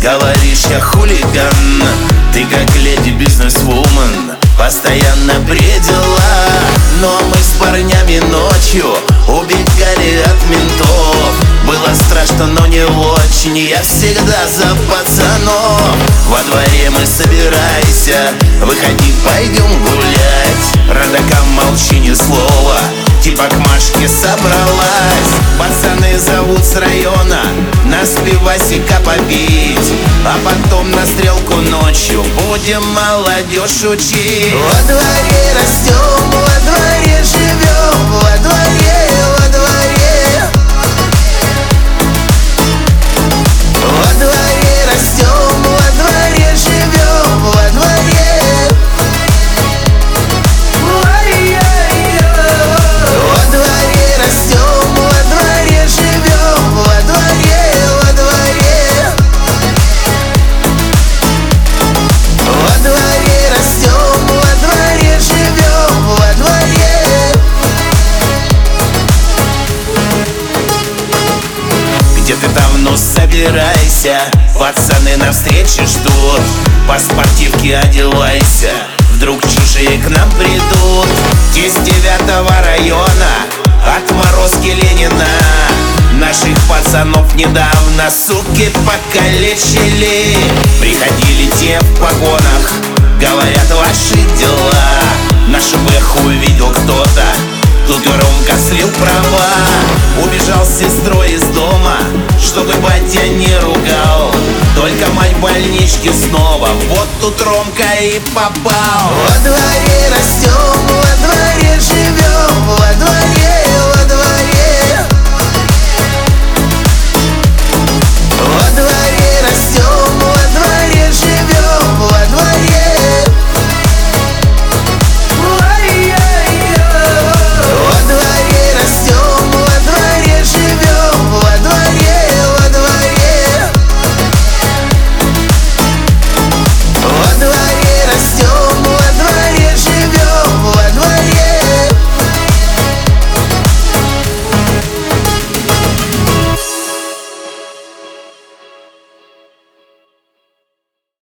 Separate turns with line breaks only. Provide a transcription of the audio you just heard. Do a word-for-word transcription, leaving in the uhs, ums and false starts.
Говоришь, я хулиган, ты как леди бизнесвумен, постоянно при делах. Но мы с парнями ночью убегали от ментов. Было страшно, но не очень, я всегда за пацанов. Во дворе мы собирайся, выходи, пойдем гулять. Родакам молчи ни слова, типа к Машке собралась. Пацаны зовут с района нас пивасика попить, а потом на стрелку ночью будем молодежь учить. Во дворе растем, во дворе живем, во дворе, во дворе. Во дворе растем, во дворе живем, во дворе. Во дворе растем, во дворе живем, во дворе, во дворе. Во дворе растем, во дворе живем, во дворе. Где ты давно собирайся, пацаны на встрече ждут. По спортивке одевайся, вдруг чужие к нам придут. Из девятого района, отморозки Ленина. Наших пацанов недавно суки покалечили. Приходили те в погонах, говорят, ваши дела. Нашу бэху увидел кто-то, тут громко слил права. Убежал с сестрой из дома, чтобы батя не ругал. Только мать в больничке снова, вот тут Ромка и попал. Во дворе растем, во дворе живем, во дворе.